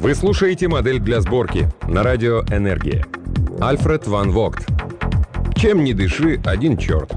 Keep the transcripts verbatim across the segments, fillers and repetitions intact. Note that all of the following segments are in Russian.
Вы слушаете «Модель для сборки» на радио «Энергия». Альфред ван Вогт. Чем не дыши, один черт.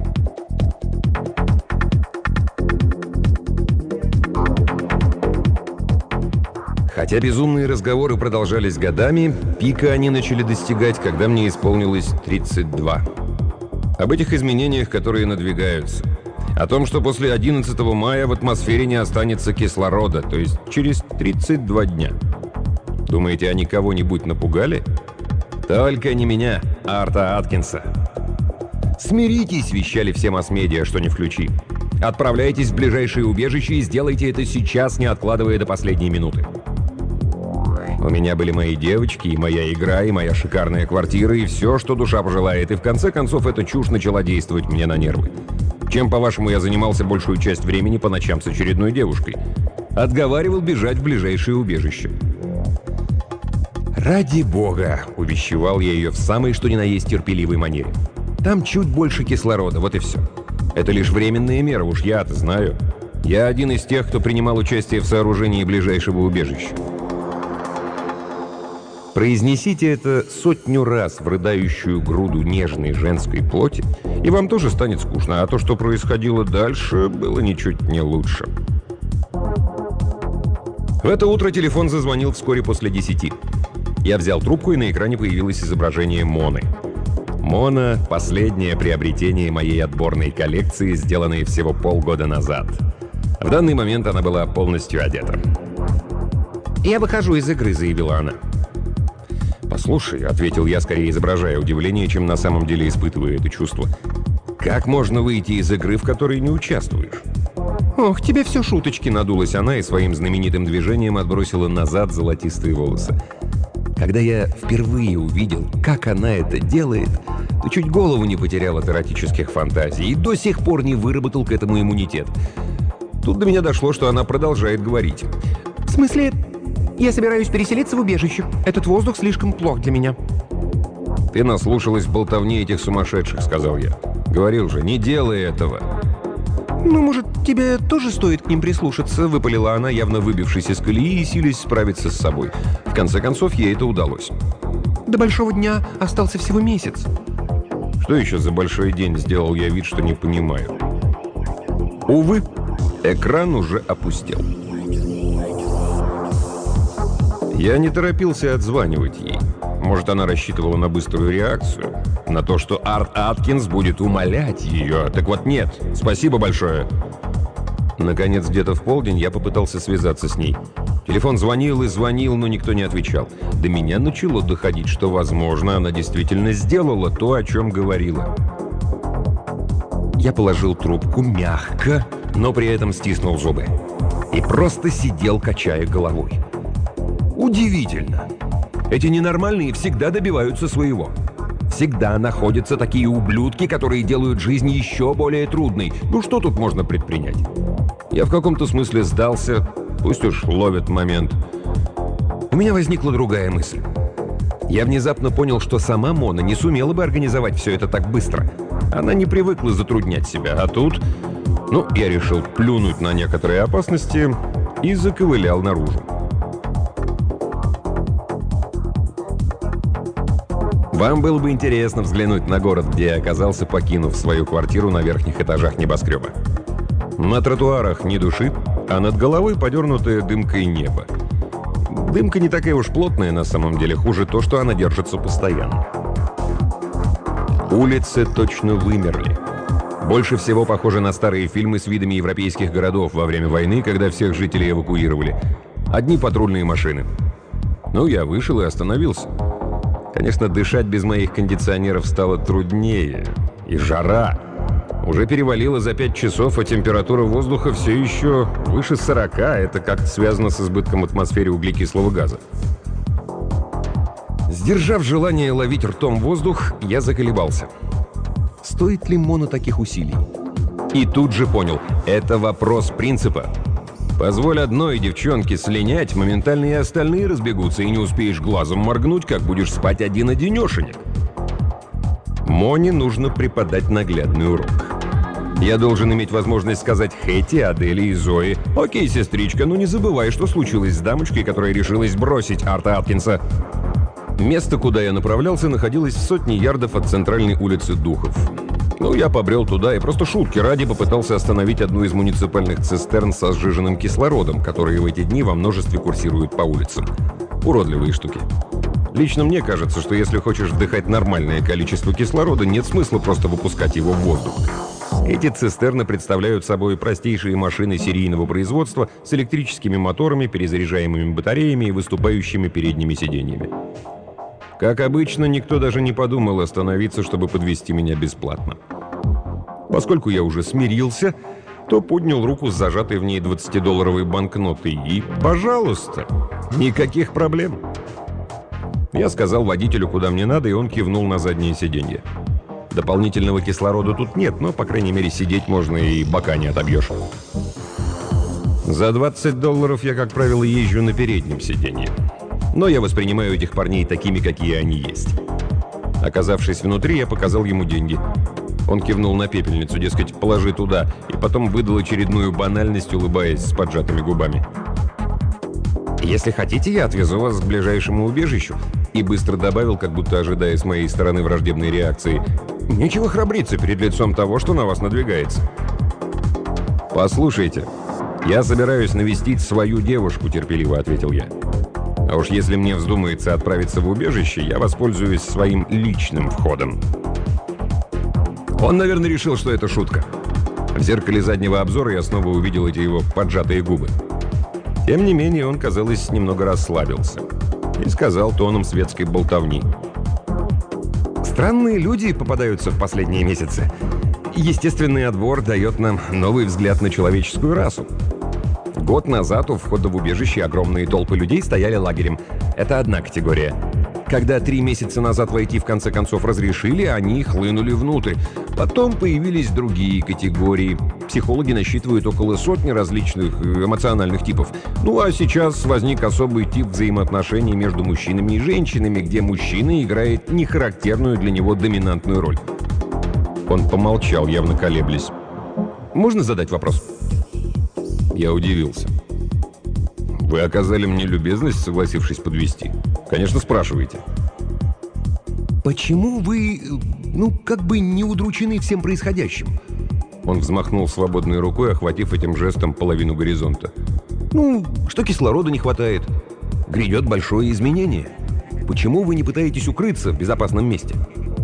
Хотя безумные разговоры продолжались годами, пика они начали достигать, когда мне исполнилось тридцать два. Об этих изменениях, которые надвигаются. О том, что после одиннадцатого мая в атмосфере не останется кислорода, то есть через тридцать два дня. Думаете, они кого-нибудь напугали? Только не меня, а Арта Аткинса. «Смиритесь», — вещали все масс-медиа, что не включи. «Отправляйтесь в ближайшее убежище и сделайте это сейчас, не откладывая до последней минуты». У меня были мои девочки, и моя игра, и моя шикарная квартира, и все, что душа пожелает. И в конце концов эта чушь начала действовать мне на нервы. Чем, по-вашему, я занимался большую часть времени по ночам с очередной девушкой? Отговаривал бежать в ближайшее убежище. «Ради бога!» — увещевал я ее в самой что ни на есть терпеливой манере. «Там чуть больше кислорода, вот и все. Это лишь временная мера, уж я-то знаю. Я один из тех, кто принимал участие в сооружении ближайшего убежища». Произнесите это сотню раз в рыдающую груду нежной женской плоти, и вам тоже станет скучно, а то, что происходило дальше, было ничуть не лучше. В это утро телефон зазвонил вскоре после десяти. Я взял трубку, и на экране появилось изображение Моны. Мона — последнее приобретение моей отборной коллекции, сделанной всего полгода назад. В данный момент она была полностью одета. «Я выхожу из игры», — заявила она. «Послушай», — ответил я, скорее изображая удивление, чем на самом деле испытывая это чувство. «Как можно выйти из игры, в которой не участвуешь?» «Ох, тебе все шуточки», — надулась она и своим знаменитым движением отбросила назад золотистые волосы. Когда я впервые увидел, как она это делает, то чуть голову не потерял от эротических фантазий и до сих пор не выработал к этому иммунитет. Тут до меня дошло, что она продолжает говорить. «В смысле, я собираюсь переселиться в убежище. Этот воздух слишком плох для меня». «Ты наслушалась болтовни этих сумасшедших», — сказал я. «Говорил же, не делай этого». «Ну, может, тебе тоже стоит к ним прислушаться?» — выпалила она, явно выбившись из колеи и силясь справиться с собой. В конце концов, ей это удалось. «До большого дня остался всего месяц». «Что еще за большой день?» — сделал я вид, что не понимаю. Увы, экран уже опустел. Я не торопился отзванивать ей. Может, она рассчитывала на быструю реакцию, на то, что Арт Аткинс будет умолять ее. Так вот нет, спасибо большое. Наконец, где-то в полдень я попытался связаться с ней. Телефон звонил и звонил, но никто не отвечал. До меня начало доходить, что, возможно, она действительно сделала то, о чем говорила. Я положил трубку мягко, но при этом стиснул зубы. И просто сидел, качая головой. Удивительно. Эти ненормальные всегда добиваются своего. Всегда находятся такие ублюдки, которые делают жизнь еще более трудной. Ну что тут можно предпринять? Я в каком-то смысле сдался, пусть уж ловят момент. У меня возникла другая мысль. Я внезапно понял, что сама Мона не сумела бы организовать все это так быстро. Она не привыкла затруднять себя, а тут... Ну, я решил плюнуть на некоторые опасности и заковылял наружу. Вам было бы интересно взглянуть на город, где я оказался, покинув свою квартиру на верхних этажах небоскреба. На тротуарах ни души, а над головой подернутое дымкой небо. Дымка не такая уж плотная на самом деле, хуже то, что она держится постоянно. Улицы точно вымерли. Больше всего похоже на старые фильмы с видами европейских городов во время войны, когда всех жителей эвакуировали. Одни патрульные машины. Ну, я вышел и остановился. Конечно, дышать без моих кондиционеров стало труднее. И жара. Уже перевалило за пять часов, а температура воздуха все еще выше сорока. Это как-то связано с избытком в атмосфере углекислого газа. Сдержав желание ловить ртом воздух, я заколебался. Стоит ли Мона таких усилий? И тут же понял, это вопрос принципа. Позволь одной девчонке слинять, моментально и остальные разбегутся, и не успеешь глазом моргнуть, как будешь спать один-одинешенек. Моне нужно преподать наглядный урок. Я должен иметь возможность сказать Хэти, Аделе и Зои: «Окей, сестричка, ну не забывай, что случилось с дамочкой, которая решилась бросить Арта Аткинса». Место, куда я направлялся, находилось в сотне ярдов от центральной улицы Духов. Ну, я побрел туда и просто шутки ради попытался остановить одну из муниципальных цистерн со сжиженным кислородом, которые в эти дни во множестве курсируют по улицам. Уродливые штуки. Лично мне кажется, что если хочешь вдыхать нормальное количество кислорода, нет смысла просто выпускать его в воздух. Эти цистерны представляют собой простейшие машины серийного производства с электрическими моторами, перезаряжаемыми батареями и выступающими передними сиденьями. Как обычно, никто даже не подумал остановиться, чтобы подвезти меня бесплатно. Поскольку я уже смирился, то поднял руку с зажатой в ней двадцатидолларовой банкнотой и, пожалуйста, никаких проблем. Я сказал водителю, куда мне надо, и он кивнул на заднее сиденье. Дополнительного кислорода тут нет, но, по крайней мере, сидеть можно и бока не отобьешь. За двадцать долларов я, как правило, езжу на переднем сиденье. Но я воспринимаю этих парней такими, какие они есть. Оказавшись внутри, я показал ему деньги. Он кивнул на пепельницу, дескать, положи туда, и потом выдал очередную банальность, улыбаясь с поджатыми губами. «Если хотите, я отвезу вас к ближайшему убежищу», и быстро добавил, как будто ожидая с моей стороны враждебной реакции: «Нечего храбриться перед лицом того, что на вас надвигается». «Послушайте, я собираюсь навестить свою девушку», — терпеливо ответил я. «А уж если мне вздумается отправиться в убежище, я воспользуюсь своим личным входом». Он, наверное, решил, что это шутка. В зеркале заднего обзора я снова увидел эти его поджатые губы. Тем не менее, он, казалось, немного расслабился и сказал тоном светской болтовни: «Странные люди попадаются в последние месяцы. Естественный отбор дает нам новый взгляд на человеческую расу. Год назад у входа в убежище огромные толпы людей стояли лагерем. Это одна категория. Когда три месяца назад войти в конце концов разрешили, они хлынули внутрь. Потом появились другие категории. Психологи насчитывают около сотни различных эмоциональных типов. Ну а сейчас возник особый тип взаимоотношений между мужчинами и женщинами, где мужчина играет нехарактерную для него доминантную роль». Он помолчал, явно колеблясь. «Можно задать вопрос?» Я удивился. «Вы оказали мне любезность, согласившись подвезти? Конечно, спрашивайте». «Почему вы, ну, как бы не удручены всем происходящим?» Он взмахнул свободной рукой, охватив этим жестом половину горизонта. «Ну, что кислорода не хватает. Грядет большое изменение. Почему вы не пытаетесь укрыться в безопасном месте?»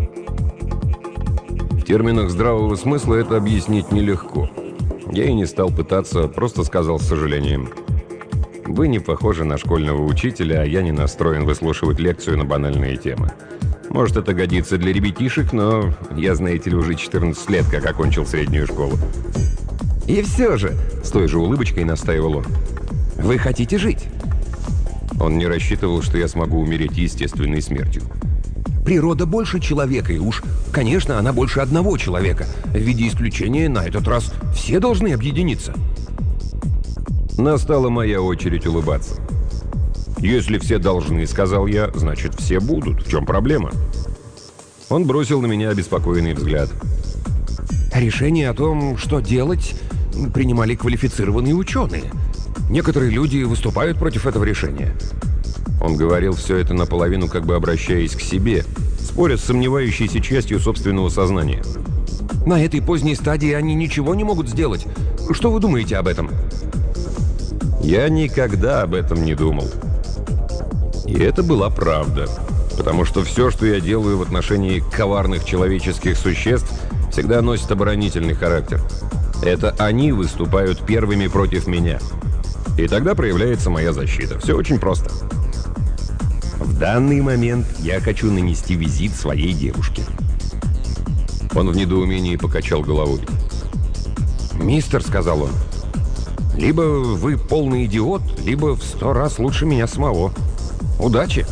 В терминах здравого смысла это объяснить нелегко. Я и не стал пытаться, просто сказал с сожалением: «Вы не похожи на школьного учителя, а я не настроен выслушивать лекцию на банальные темы. Может, это годится для ребятишек, но я, знаете ли, уже четырнадцать лет, как окончил среднюю школу». «И все же», — с той же улыбочкой настаивал он, — «вы хотите жить?» Он не рассчитывал, что я смогу умереть естественной смертью. «Природа больше человека, и уж, конечно, она больше одного человека. В виде исключения на этот раз все должны объединиться». Настала моя очередь улыбаться. «Если все должны, — сказал я, — значит, все будут. В чем проблема?» Он бросил на меня обеспокоенный взгляд. «Решение о том, что делать, принимали квалифицированные ученые. Некоторые люди выступают против этого решения». Он говорил все это наполовину, как бы обращаясь к себе, споря с сомневающейся частью собственного сознания. «На этой поздней стадии они ничего не могут сделать. Что вы думаете об этом?» Я никогда об этом не думал. И это была правда. Потому что все, что я делаю в отношении коварных человеческих существ, всегда носит оборонительный характер. Это они выступают первыми против меня. И тогда проявляется моя защита. Все очень просто. В данный момент я хочу нанести визит своей девушке. Он в недоумении покачал головой. «Мистер, — сказал он, — либо вы полный идиот, либо в сто раз лучше меня самого. Удачи!»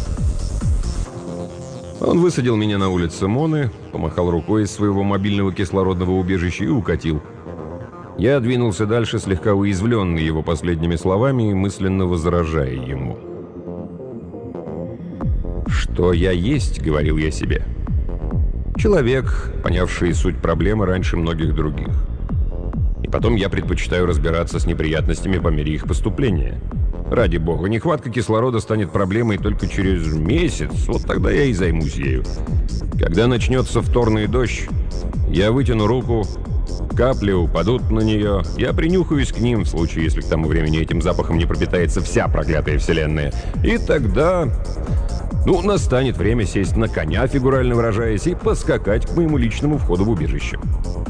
Он высадил меня на улице Моны, помахал рукой из своего мобильного кислородного убежища и укатил. Я двинулся дальше, слегка уязвленный его последними словами и мысленно возражая ему. «Что я есть, — говорил я себе, — человек, понявший суть проблемы раньше многих других. И потом я предпочитаю разбираться с неприятностями по мере их поступления. Ради бога, нехватка кислорода станет проблемой только через месяц, вот тогда я и займусь ею. Когда начнется вторный дождь, я вытяну руку, капли упадут на нее, я принюхаюсь к ним, в случае, если к тому времени этим запахом не пропитается вся проклятая вселенная. И тогда, ну, настанет время сесть на коня, фигурально выражаясь, и поскакать к моему личному входу в убежище.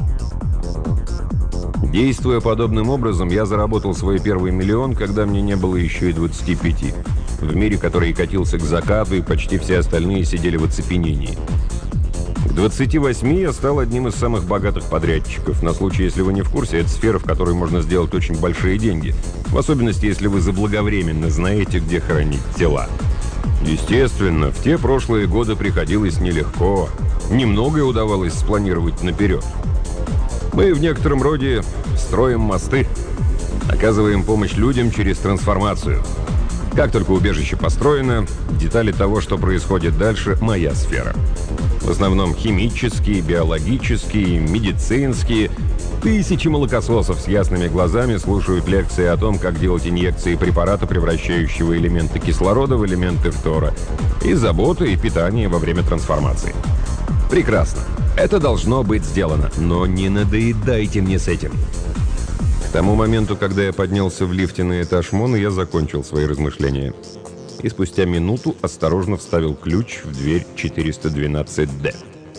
Действуя подобным образом, я заработал свой первый миллион, когда мне не было еще и двадцати пяти. В мире, который катился к закату, и почти все остальные сидели в оцепенении. К двадцати восьми я стал одним из самых богатых подрядчиков. На случай, если вы не в курсе, это сфера, в которой можно сделать очень большие деньги. В особенности, если вы заблаговременно знаете, где хоронить тела. Естественно, в те прошлые годы приходилось нелегко. Немногое удавалось спланировать наперед. Мы в некотором роде строим мосты, оказываем помощь людям через трансформацию. Как только убежище построено, детали того, что происходит дальше, моя сфера. В основном химические, биологические, медицинские. Тысячи молокососов с ясными глазами слушают лекции о том, как делать инъекции препарата, превращающего элементы кислорода в элементы фтора, и забота и питание во время трансформации. Прекрасно. Это должно быть сделано, но не надоедайте мне с этим. К тому моменту, когда я поднялся в лифте на этаж Моны, я закончил свои размышления. И спустя минуту осторожно вставил ключ в дверь четыреста двенадцать дэ.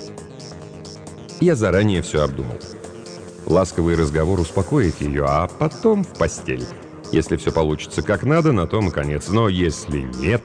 Я заранее все обдумал. Ласковый разговор успокоит ее, а потом в постель. Если все получится как надо, на том и конец. Но если нет...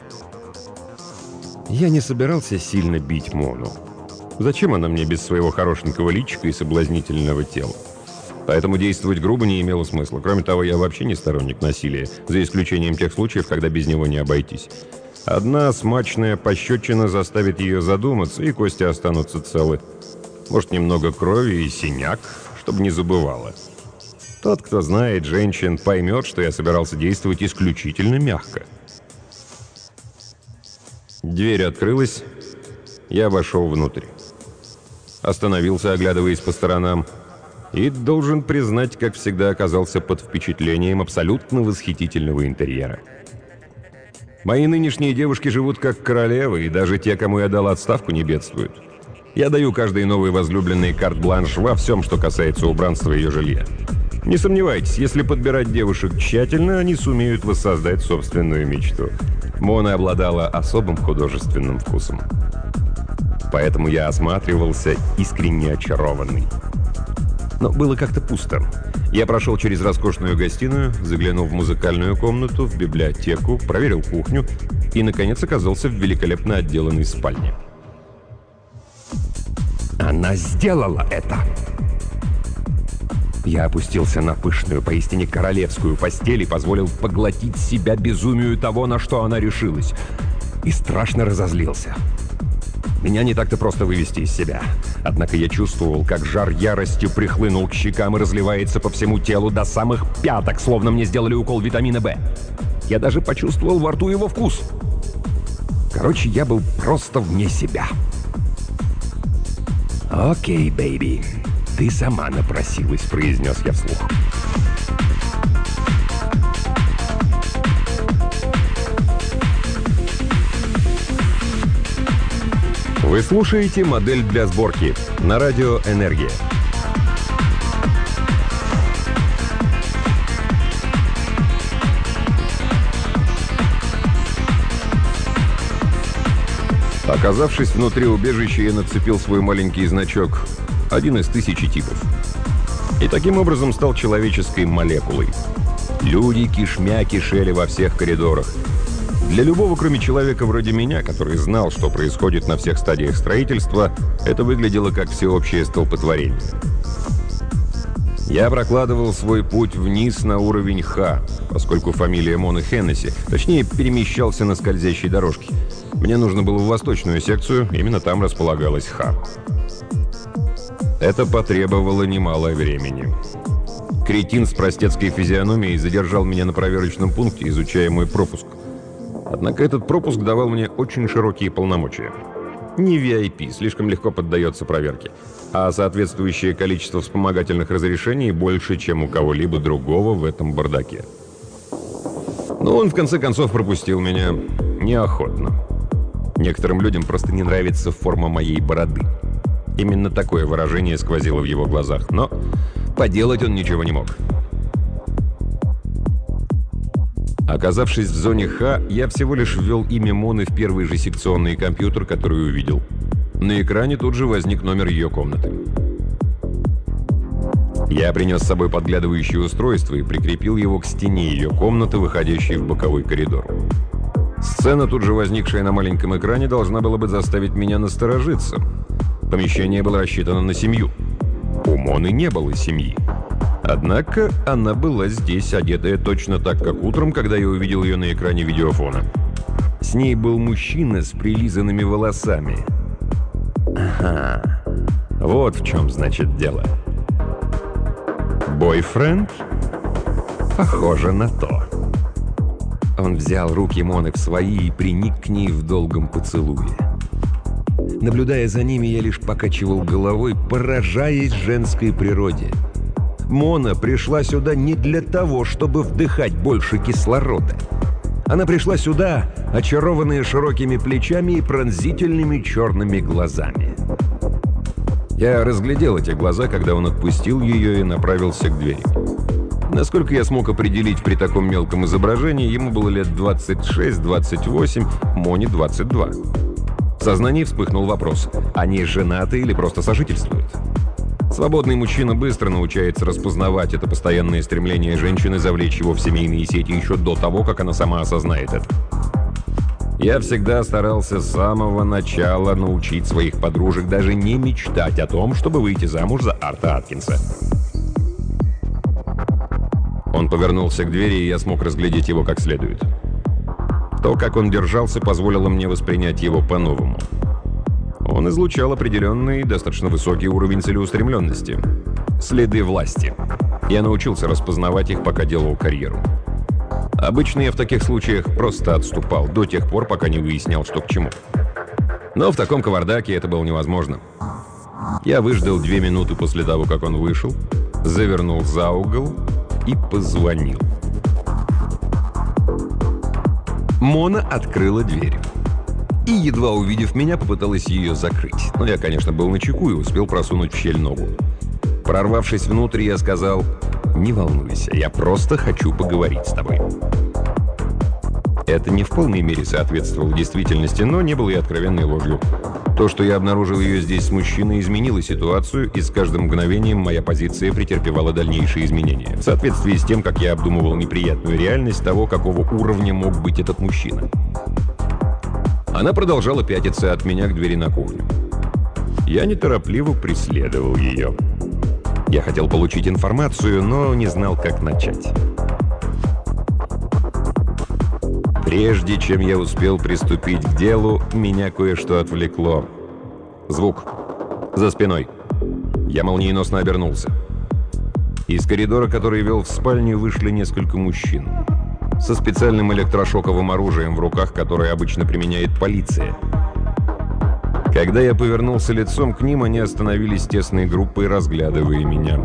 Я не собирался сильно бить Мону. Зачем она мне без своего хорошенького личика и соблазнительного тела? Поэтому действовать грубо не имело смысла. Кроме того, я вообще не сторонник насилия, за исключением тех случаев, когда без него не обойтись. Одна смачная пощечина заставит ее задуматься, и кости останутся целы. Может, немного крови и синяк, чтобы не забывала. Тот, кто знает женщин, поймет, что я собирался действовать исключительно мягко. Дверь открылась, я вошел внутрь. Остановился, оглядываясь по сторонам, и, должен признать, как всегда, оказался под впечатлением абсолютно восхитительного интерьера. Мои нынешние девушки живут как королевы, и даже те, кому я дал отставку, не бедствуют. Я даю каждой новой возлюбленной карт-бланш во всем, что касается убранства ее жилья. Не сомневайтесь, если подбирать девушек тщательно, они сумеют воссоздать собственную мечту. Мона обладала особым художественным вкусом. Поэтому я осматривался искренне очарованный. Но было как-то пусто. Я прошел через роскошную гостиную, заглянул в музыкальную комнату, в библиотеку, проверил кухню и, наконец, оказался в великолепно отделанной спальне. Она сделала это! Я опустился на пышную, поистине королевскую постель и позволил поглотить себя безумию того, на что она решилась. И страшно разозлился. Меня не так-то просто вывести из себя. Однако я чувствовал, как жар ярости прихлынул к щекам и разливается по всему телу до самых пяток, словно мне сделали укол витамина Б. Я даже почувствовал во рту его вкус. Короче, я был просто вне себя. «Окей, бэйби, ты сама напросилась», — произнес я вслух. Вы слушаете «Модель для сборки» на радио «Энергия». Оказавшись внутри убежища, я нацепил свой маленький значок, один из тысячи типов. И таким образом стал человеческой молекулой. Люди кишмя кишели во всех коридорах. Для любого, кроме человека вроде меня, который знал, что происходит на всех стадиях строительства, это выглядело как всеобщее столпотворение. Я прокладывал свой путь вниз на уровень Х, поскольку фамилия Моны Хеннесси, точнее, перемещался на скользящей дорожке. Мне нужно было в восточную секцию, именно там располагалась Х. Это потребовало немало времени. Кретин с простецкой физиономией задержал меня на проверочном пункте, изучая мой пропуск. Однако этот пропуск давал мне очень широкие полномочия. не ви ай пи, слишком легко поддается проверке, а соответствующее количество вспомогательных разрешений больше, чем у кого-либо другого в этом бардаке. Но он в конце концов пропустил меня неохотно. Некоторым людям просто не нравится форма моей бороды. Именно такое выражение сквозило в его глазах, но поделать он ничего не мог. Оказавшись в зоне Х, я всего лишь ввел имя Моны в первый же секционный компьютер, который увидел. На экране тут же возник номер ее комнаты. Я принес с собой подглядывающее устройство и прикрепил его к стене ее комнаты, выходящей в боковой коридор. Сцена, тут же возникшая на маленьком экране, должна была бы заставить меня насторожиться. Помещение было рассчитано на семью. У Моны не было семьи. Однако она была здесь, одетая точно так, как утром, когда я увидел ее на экране видеофона. С ней был мужчина с прилизанными волосами. Ага, вот в чем значит дело. Бойфренд? Похоже на то. Он взял руки Моны в свои и приник к ней в долгом поцелуе. Наблюдая за ними, я лишь покачивал головой, поражаясь женской природе. Мона пришла сюда не для того, чтобы вдыхать больше кислорода. Она пришла сюда, очарованная широкими плечами и пронзительными черными глазами. Я разглядел эти глаза, когда он отпустил ее и направился к двери. Насколько я смог определить при таком мелком изображении, ему было лет двадцать шесть двадцать восемь, Моне двадцать два. В сознании вспыхнул вопрос: они женаты или просто сожительствуют? Свободный мужчина быстро научается распознавать это постоянное стремление женщины завлечь его в семейные сети еще до того, как она сама осознает это. Я всегда старался с самого начала научить своих подружек даже не мечтать о том, чтобы выйти замуж за Арта Аткинса. Он повернулся к двери, и я смог разглядеть его как следует. То, как он держался, позволило мне воспринять его по-новому. Он излучал определенный, достаточно высокий уровень целеустремленности. Следы власти. Я научился распознавать их, пока делал карьеру. Обычно я в таких случаях просто отступал, до тех пор, пока не выяснял, что к чему. Но в таком кавардаке это было невозможно. Я выждал две минуты после того, как он вышел, завернул за угол и позвонил. Мона открыла дверь. И, едва увидев меня, попыталась ее закрыть. Но я, конечно, был начеку и успел просунуть в щель ногу. Прорвавшись внутрь, я сказал: «Не волнуйся, я просто хочу поговорить с тобой». Это не в полной мере соответствовало действительности, но не было и откровенной ложью. То, что я обнаружил ее здесь с мужчиной, изменило ситуацию, и с каждым мгновением моя позиция претерпевала дальнейшие изменения, в соответствии с тем, как я обдумывал неприятную реальность того, какого уровня мог быть этот мужчина. Она продолжала пятиться от меня к двери на кухню. Я неторопливо преследовал ее. Я хотел получить информацию, но не знал, как начать. Прежде чем я успел приступить к делу, меня кое-что отвлекло. Звук. За спиной. Я молниеносно обернулся. Из коридора, который вел в спальню, вышли несколько мужчин. Со специальным электрошоковым оружием в руках, которое обычно применяет полиция. Когда я повернулся лицом к ним, они остановились тесной группой, разглядывая меня.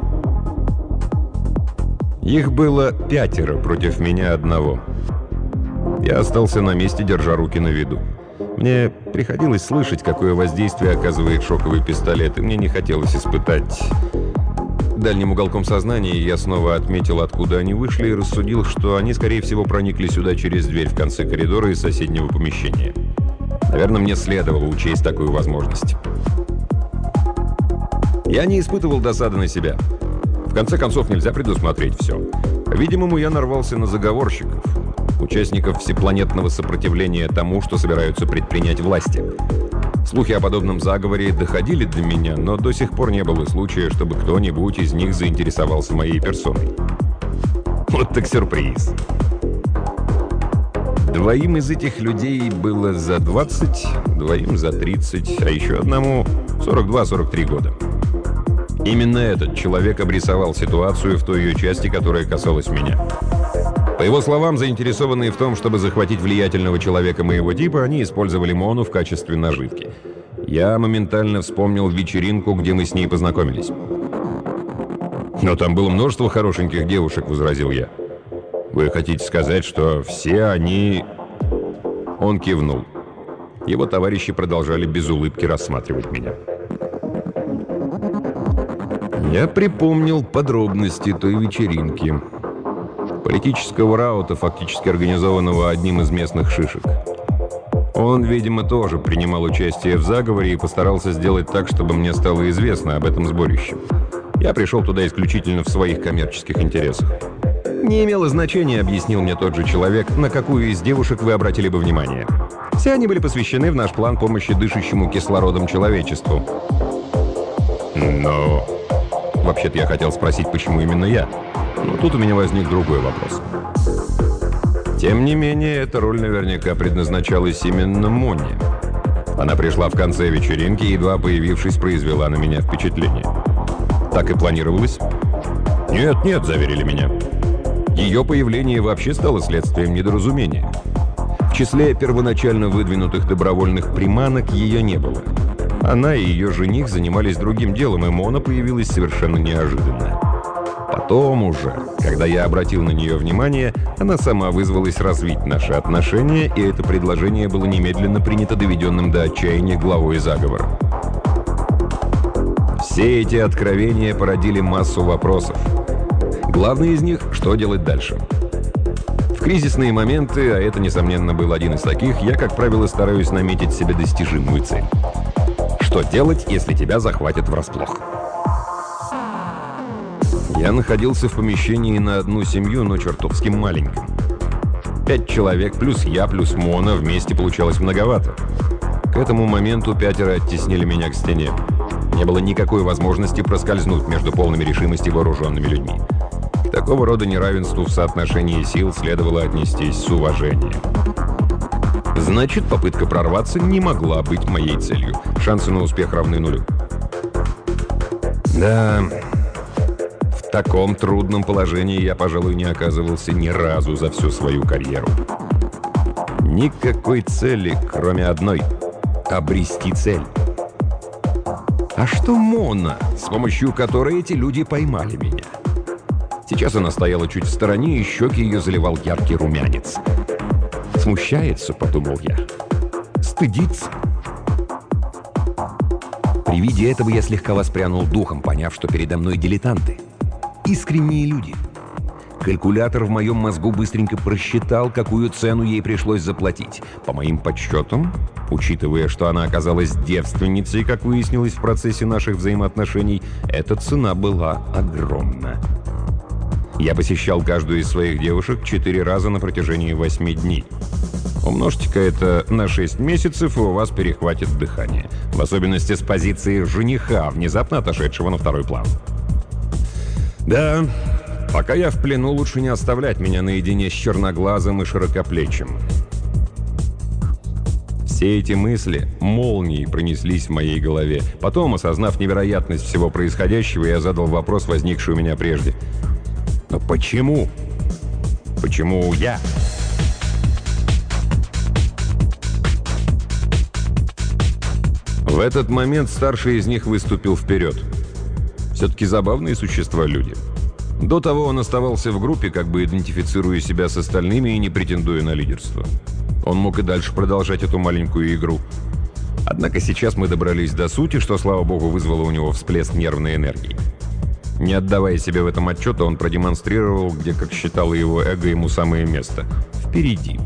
Их было пятеро против меня одного. Я остался на месте, держа руки на виду. Мне приходилось слышать, какое воздействие оказывает шоковый пистолет, и мне не хотелось испытать. Дальним уголком сознания я снова отметил, откуда они вышли, и рассудил, что они, скорее всего, проникли сюда через дверь в конце коридора из соседнего помещения. Наверное, мне следовало учесть такую возможность. Я не испытывал досады на себя. В конце концов, нельзя предусмотреть все. По-видимому, я нарвался на заговорщиков, участников всепланетного сопротивления тому, что собираются предпринять власти. Слухи о подобном заговоре доходили до меня, но до сих пор не было случая, чтобы кто-нибудь из них заинтересовался моей персоной. Вот так сюрприз. Двоим из этих людей было за двадцать, двоим за тридцать, а еще одному сорок два сорок три года. Именно этот человек обрисовал ситуацию в той ее части, которая касалась меня. По его словам, заинтересованные в том, чтобы захватить влиятельного человека моего типа, они использовали Мону в качестве наживки. Я моментально вспомнил вечеринку, где мы с ней познакомились. «Но там было множество хорошеньких девушек», — возразил я. «Вы хотите сказать, что все они...» Он кивнул. Его товарищи продолжали без улыбки рассматривать меня. Я припомнил подробности той вечеринки. Политического раута, фактически организованного одним из местных шишек. Он, видимо, тоже принимал участие в заговоре и постарался сделать так, чтобы мне стало известно об этом сборище. Я пришел туда исключительно в своих коммерческих интересах. Не имело значения, объяснил мне тот же человек, на какую из девушек вы обратили бы внимание. Все они были посвящены в наш план помощи дышащему кислородом человечеству. Но... Вообще-то я хотел спросить, почему именно я. Но тут у меня возник другой вопрос. Тем не менее, эта роль наверняка предназначалась именно Моне. Она пришла в конце вечеринки и, едва появившись, произвела на меня впечатление. Так и планировалось? «Нет, нет», — заверили меня. Ее появление вообще стало следствием недоразумения. В числе первоначально выдвинутых добровольных приманок ее не было. Она и ее жених занимались другим делом, и Мона появилась совершенно неожиданно. Потом уже, когда я обратил на нее внимание, она сама вызвалась развить наши отношения, и это предложение было немедленно принято доведенным до отчаяния главой заговора. Все эти откровения породили массу вопросов. Главный из них — что делать дальше? В кризисные моменты, а это, несомненно, был один из таких, я, как правило, стараюсь наметить себе достижимую цель. Что делать, если тебя захватят врасплох? Я находился в помещении на одну семью, но чертовски маленьком. Пять человек, плюс я, плюс Мона, вместе получалось многовато. К этому моменту пятеро оттеснили меня к стене. Не было никакой возможности проскользнуть между полными решимости вооруженными людьми. К такого рода неравенству в соотношении сил следовало отнестись с уважением. Значит, попытка прорваться не могла быть моей целью. Шансы на успех равны нулю. Да, в таком трудном положении я, пожалуй, не оказывался ни разу за всю свою карьеру. Никакой цели, кроме одной — обрести цель. А что Мона, с помощью которой эти люди поймали меня? Сейчас она стояла чуть в стороне, и щеки ее заливал яркий румянец. «Смущается», — подумал я. «Стыдится». При виде этого я слегка воспрянул духом, поняв, что передо мной дилетанты. Искренние люди. Калькулятор в моем мозгу быстренько просчитал, какую цену ей пришлось заплатить. По моим подсчетам, учитывая, что она оказалась девственницей, как выяснилось в процессе наших взаимоотношений, эта цена была огромна. Я посещал каждую из своих девушек четыре раза на протяжении восьми дней. Умножьте-ка это на шесть месяцев, и у вас перехватит дыхание. В особенности с позиции жениха, внезапно отошедшего на второй план. Да, пока я в плену, лучше не оставлять меня наедине с черноглазым и широкоплечим. Все эти мысли молнией пронеслись в моей голове. Потом, осознав невероятность всего происходящего, я задал вопрос, возникший у меня прежде. Но почему? Почему я? В этот момент старший из них выступил вперед. Все-таки забавные существа люди. До того он оставался в группе, как бы идентифицируя себя с остальными и не претендуя на лидерство. Он мог и дальше продолжать эту маленькую игру. Однако сейчас мы добрались до сути, что, слава богу, вызвало у него всплеск нервной энергии. Не отдавая себе в этом отчета, он продемонстрировал, где, как считало его эго, ему самое место. Впереди.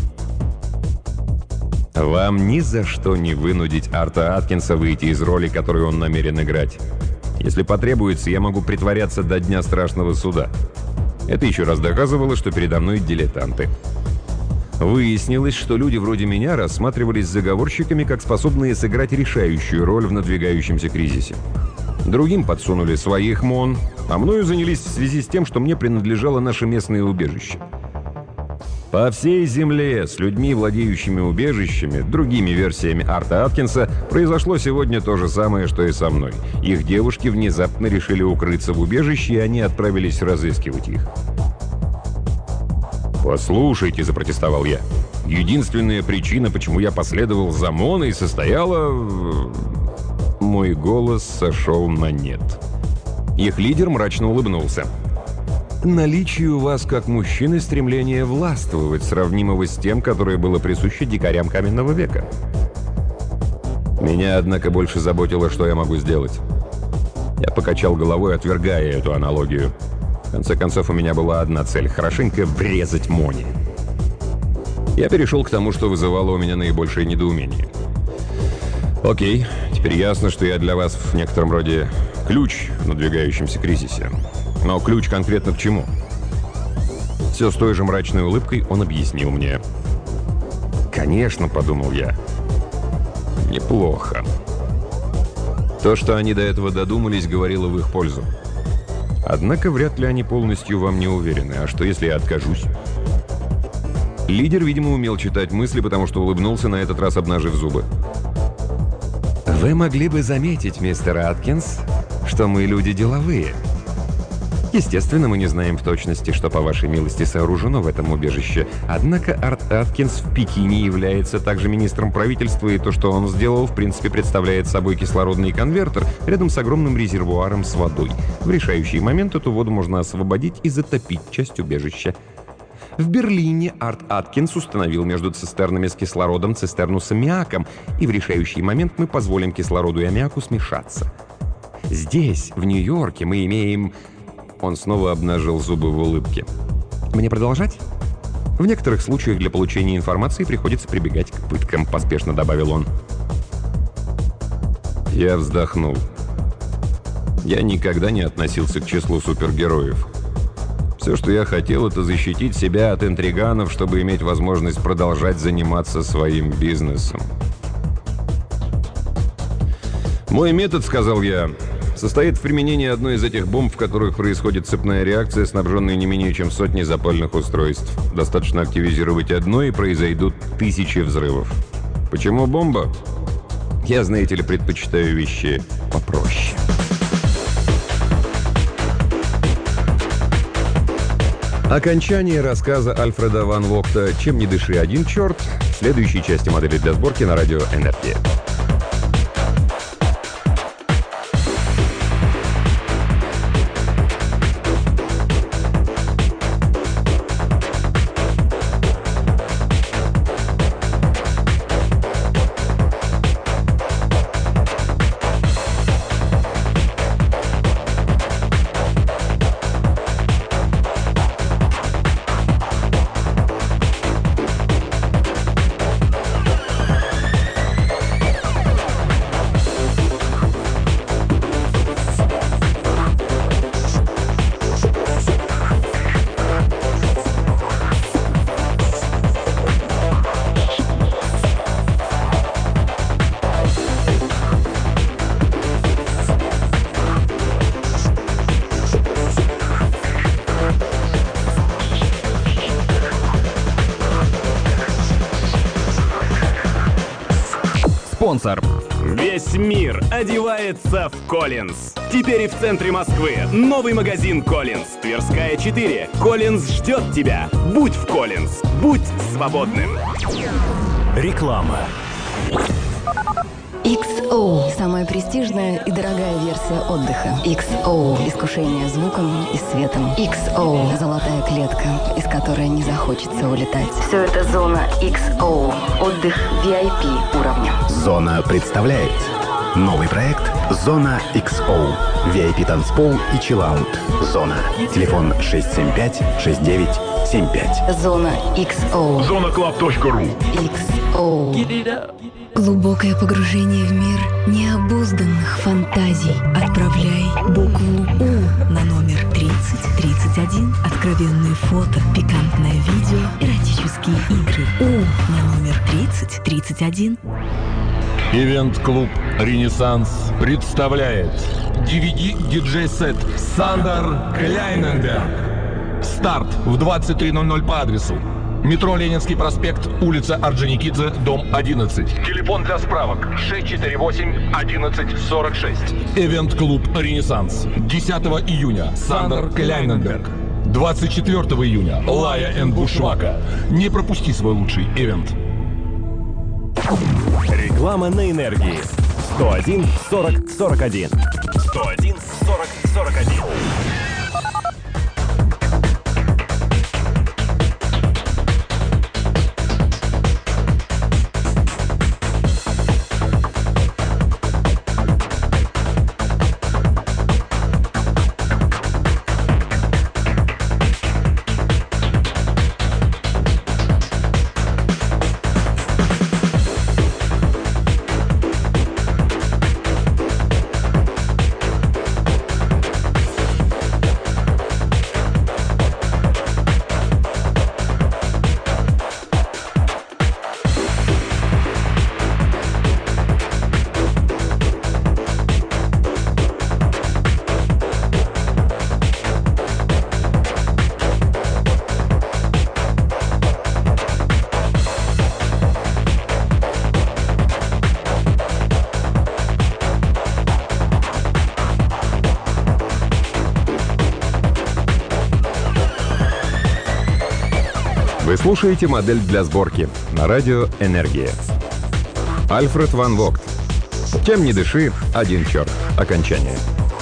Вам ни за что не вынудить Арта Аткинса выйти из роли, которую он намерен играть. Если потребуется, я могу притворяться до дня страшного суда. Это еще раз доказывало, что передо мной дилетанты. Выяснилось, что люди вроде меня рассматривались заговорщиками как способные сыграть решающую роль в надвигающемся кризисе. Другим подсунули своих Мон, а мною занялись в связи с тем, что мне принадлежало наше местное убежище. По всей земле с людьми, владеющими убежищами, другими версиями Арта Аткинса, произошло сегодня то же самое, что и со мной. Их девушки внезапно решили укрыться в убежище, и они отправились разыскивать их. «Послушайте», — запротестовал я, — «единственная причина, почему я последовал за Моной, состояла в...» Мой голос сошел на нет. Их лидер мрачно улыбнулся. «Наличие у вас, как мужчины, стремления властвовать, сравнимого с тем, которое было присуще дикарям каменного века». Меня, однако, больше заботило, что я могу сделать. Я покачал головой, отвергая эту аналогию. В конце концов, у меня была одна цель — хорошенько врезать Моне. Я перешел к тому, что вызывало у меня наибольшее недоумение. «Окей, теперь ясно, что я для вас в некотором роде ключ в надвигающемся кризисе. Но ключ конкретно к чему?» Все с той же мрачной улыбкой он объяснил мне. «Конечно», — подумал я. «Неплохо». То, что они до этого додумались, говорило в их пользу. Однако вряд ли они полностью вам не уверены. А что, если я откажусь? Лидер, видимо, умел читать мысли, потому что улыбнулся, на этот раз обнажив зубы. «Вы могли бы заметить, мистер Аткинс, что мы люди деловые. Естественно, мы не знаем в точности, что, по вашей милости, сооружено в этом убежище. Однако Арт Аткинс в Пекине является также министром правительства, и то, что он сделал, в принципе, представляет собой кислородный конвертер рядом с огромным резервуаром с водой. В решающий момент эту воду можно освободить и затопить часть убежища. В Берлине Арт Аткинс установил между цистернами с кислородом цистерну с аммиаком, и в решающий момент мы позволим кислороду и аммиаку смешаться. Здесь, в Нью-Йорке, мы имеем...» Он снова обнажил зубы в улыбке. «Мне продолжать?» «В некоторых случаях для получения информации приходится прибегать к пыткам», — поспешно добавил он. Я вздохнул. Я никогда не относился к числу супергероев. Все, что я хотел, это защитить себя от интриганов, чтобы иметь возможность продолжать заниматься своим бизнесом. «Мой метод, — сказал я, — состоит в применении одной из этих бомб, в которых происходит цепная реакция, снабженная не менее чем сотней запальных устройств. Достаточно активизировать одно, и произойдут тысячи взрывов. Почему бомба? Я, знаете ли, предпочитаю вещи попроще». Окончание рассказа Альфреда Ван Вогта «Чем не дыши, один черт» в следующей части модели для сборки на радио «Энергия». Спонсор. Весь мир одевается в Коллинз. Теперь и в центре Москвы новый магазин Коллинз. Тверская, четыре. Коллинз ждет тебя. Будь в Коллинз. Будь свободным. Реклама. икс о – самая престижная и дорогая версия отдыха. икс о – искушение звуком и светом. икс о – золотая клетка, из которой не захочется улетать. Все это зона икс о. Отдых ви ай пи уровня. Зона представляет новый проект «Зона икс о». ви ай пи танцпол и чиллаут. Зона. Телефон шесть семь пять шесть девять семь пять. Зона икс о. зона клаб точка ру. икс о. Глубокое погружение в мир необузданных фантазий. Отправляй букву У на номер тридцать тридцать один. Откровенные фото, пикантное видео, эротические игры. У на номер тридцать тридцать один. Ивент-клуб «Ренессанс» представляет ди ви ди-диджей-сет «Сандер Кляйненберг». Старт в двадцать три ноль ноль по адресу метро Ленинский проспект, улица Орджоникидзе, дом одиннадцать. Телефон для справок шесть четыре восемь одиннадцать сорок шесть. Ивент-клуб «Ренессанс». десятого июня. Сандер Кляйненберг. двадцать четвёртого июня. Лая энд Бушвака. Не пропусти свой лучший ивент. Реклама на энергии. сто один сорок сорок один. сто один сорок сорок один. Вы слушаете модель для сборки на радио «Энергия». Альфред ван Вогт. Чем не дыши, один черт. Окончание.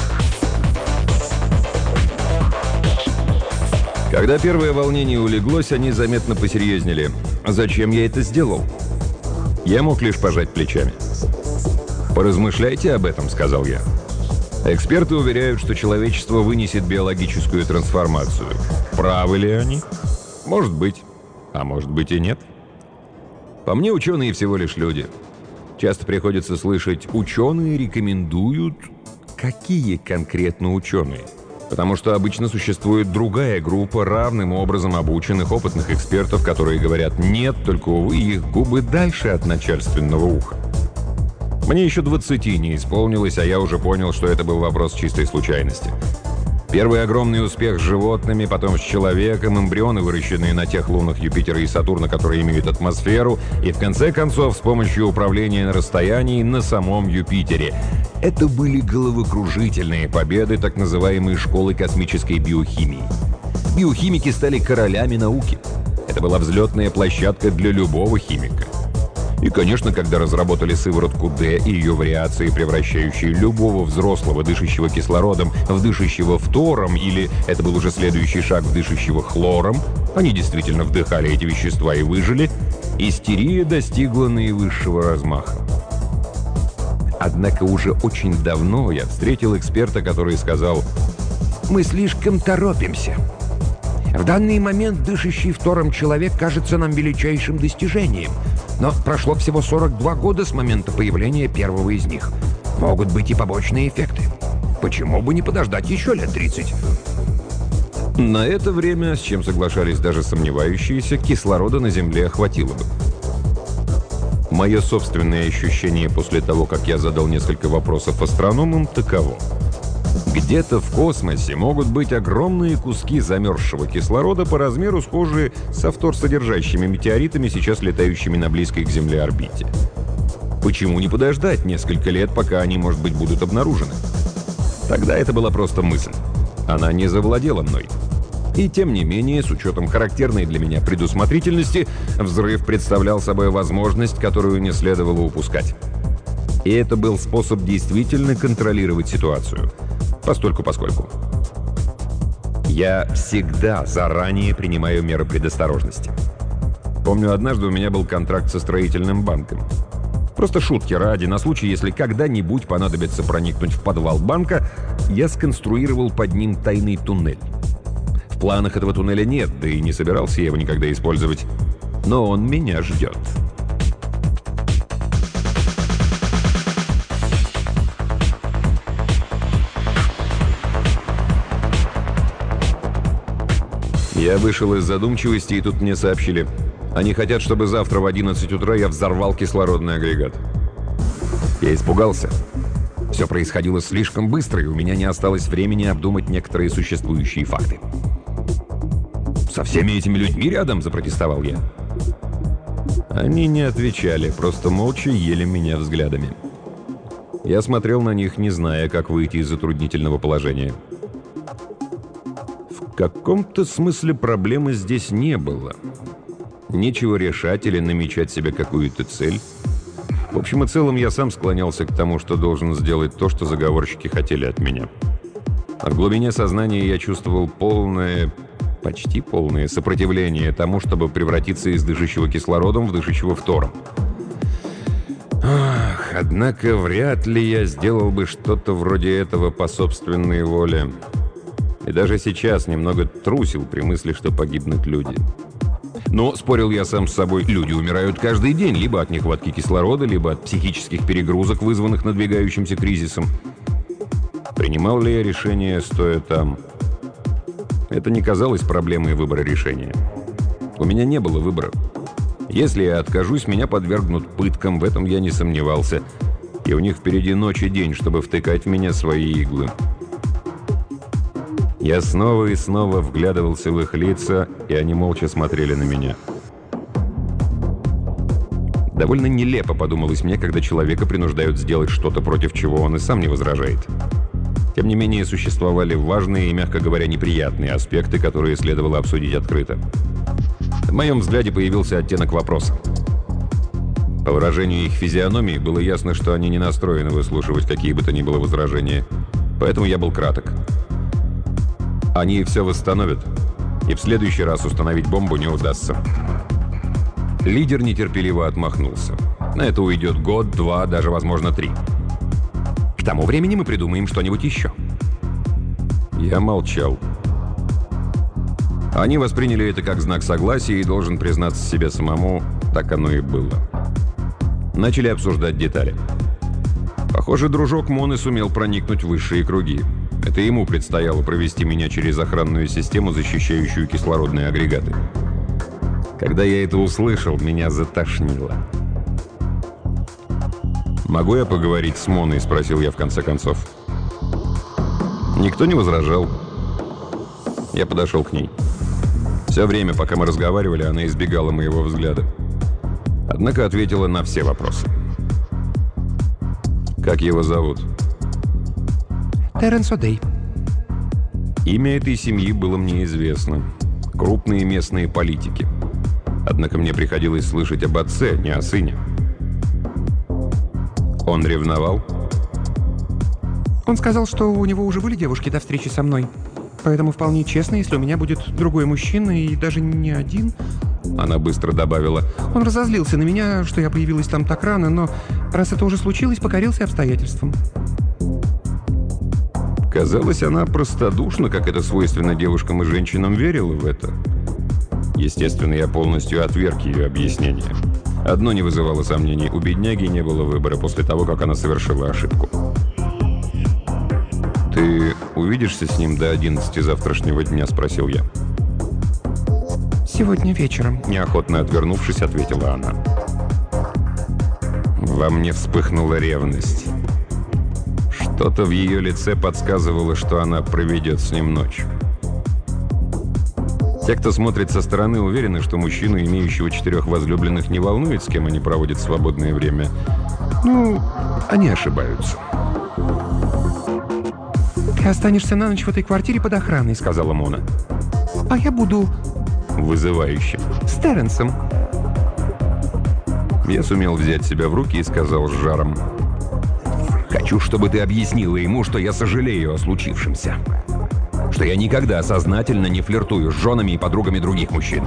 Когда первое волнение улеглось, они заметно посерьезнели. Зачем я это сделал? Я мог лишь пожать плечами. «Поразмышляйте об этом», — сказал я. Эксперты уверяют, что человечество вынесет биологическую трансформацию. Правы ли они? Может быть. А может быть и нет. По мне, ученые всего лишь люди. Часто приходится слышать «ученые рекомендуют». Какие конкретно ученые? Потому что обычно существует другая группа равным образом обученных опытных экспертов, которые говорят «нет», только, увы, их губы дальше от начальственного уха. Мне еще двадцати не исполнилось, а я уже понял, что это был вопрос чистой случайности. Первый огромный успех с животными, потом с человеком, эмбрионы, выращенные на тех лунах Юпитера и Сатурна, которые имеют атмосферу, и в конце концов с помощью управления на расстоянии на самом Юпитере. Это были головокружительные победы так называемой школы космической биохимии. Биохимики стали королями науки. Это была взлетная площадка для любого химика. И, конечно, когда разработали сыворотку Д и ее вариации, превращающие любого взрослого, дышащего кислородом, в дышащего фтором, или, это был уже следующий шаг, в дышащего хлором, они действительно вдыхали эти вещества и выжили, истерия достигла наивысшего размаха. Однако уже очень давно я встретил эксперта, который сказал: «Мы слишком торопимся. В данный момент дышащий фтором человек кажется нам величайшим достижением. Но прошло всего сорок два года с момента появления первого из них. Могут быть и побочные эффекты. Почему бы не подождать еще лет тридцать?» На это время, с чем соглашались даже сомневающиеся, кислорода на Земле хватило бы. Мое собственное ощущение после того, как я задал несколько вопросов астрономам, таково. Где-то в космосе могут быть огромные куски замерзшего кислорода по размеру схожие со фторсодержащими метеоритами, сейчас летающими на близкой к Земле орбите. Почему не подождать несколько лет, пока они, может быть, будут обнаружены? Тогда это была просто мысль. Она не завладела мной. И тем не менее, с учетом характерной для меня предусмотрительности, взрыв представлял собой возможность, которую не следовало упускать. И это был способ действительно контролировать ситуацию. Постольку-поскольку. Я всегда заранее принимаю меры предосторожности. Помню, однажды у меня был контракт со строительным банком. Просто шутки ради, на случай, если когда-нибудь понадобится проникнуть в подвал банка, я сконструировал под ним тайный туннель. В планах этого туннеля нет, да и не собирался я его никогда использовать. Но он меня ждет. Я вышел из задумчивости, и тут мне сообщили: они хотят, чтобы завтра в одиннадцать утра я взорвал кислородный агрегат. Я испугался. Все происходило слишком быстро, и у меня не осталось времени обдумать некоторые существующие факты. «Со всеми этими людьми рядом?» – запротестовал я. Они не отвечали, просто молча ели меня взглядами. Я смотрел на них, не зная, как выйти из затруднительного положения. В каком-то смысле проблемы здесь не было. Нечего решать или намечать себе какую-то цель. В общем и целом, я сам склонялся к тому, что должен сделать то, что заговорщики хотели от меня. А в глубине сознания я чувствовал полное, почти полное сопротивление тому, чтобы превратиться из дышащего кислородом в дышащего фтором. Ах, однако вряд ли я сделал бы что-то вроде этого по собственной воле. И даже сейчас немного трусил при мысли, что погибнут люди. Но, спорил я сам с собой, люди умирают каждый день, либо от нехватки кислорода, либо от психических перегрузок, вызванных надвигающимся кризисом. Принимал ли я решение, стоя там? Это не казалось проблемой выбора решения. У меня не было выбора. Если я откажусь, меня подвергнут пыткам, в этом я не сомневался. И у них впереди ночь и день, чтобы втыкать в меня свои иглы. Я снова и снова вглядывался в их лица, и они молча смотрели на меня. Довольно нелепо подумалось мне, когда человека принуждают сделать что-то, против чего он и сам не возражает. Тем не менее, существовали важные и, мягко говоря, неприятные аспекты, которые следовало обсудить открыто. В моем взгляде появился оттенок вопроса. По выражению их физиономии было ясно, что они не настроены выслушивать какие бы то ни было возражения. Поэтому я был краток. Они все восстановят, и в следующий раз установить бомбу не удастся. Лидер нетерпеливо отмахнулся. На это уйдет год, два, даже, возможно, три. К тому времени мы придумаем что-нибудь еще. Я молчал. Они восприняли это как знак согласия, и, должен признаться себе самому, так оно и было. Начали обсуждать детали. Похоже, дружок Моны сумел проникнуть в высшие круги. Это ему предстояло провести меня через охранную систему, защищающую кислородные агрегаты. Когда я это услышал, меня затошнило. «Могу я поговорить с Моной?» – спросил я в конце концов. Никто не возражал. Я подошел к ней. Все время, пока мы разговаривали, она избегала моего взгляда. Однако ответила на все вопросы. «Как его зовут?» Терренс О'Дей. Имя этой семьи было мне известно. Крупные местные политики. Однако мне приходилось слышать об отце, не о сыне. Он ревновал? Он сказал, что у него уже были девушки до встречи со мной. Поэтому вполне честно, если у меня будет другой мужчина и даже не один... Она быстро добавила. Он разозлился на меня, что я появилась там так рано, но раз это уже случилось, покорился обстоятельствам. Казалось, она простодушна, как это свойственно девушкам и женщинам, верила в это. Естественно, я полностью отверг ее объяснение. Одно не вызывало сомнений. У бедняги не было выбора после того, как она совершила ошибку. «Ты увидишься с ним до одиннадцати завтрашнего дня?» – спросил я. «Сегодня вечером», – неохотно отвернувшись, ответила она. Во мне вспыхнула ревность. Что-то в ее лице подсказывало, что она проведет с ним ночь. Те, кто смотрит со стороны, уверены, что мужчину, имеющего четырех возлюбленных, не волнует, с кем они проводят свободное время. Ну, они ошибаются. «Ты останешься на ночь в этой квартире под охраной», — сказала Мона. «А я буду...» вызывающе. «С Терренсом». Я сумел взять себя в руки и сказал с жаром. «Хочу, чтобы ты объяснила ему, что я сожалею о случившемся. Что я никогда сознательно не флиртую с женами и подругами других мужчин».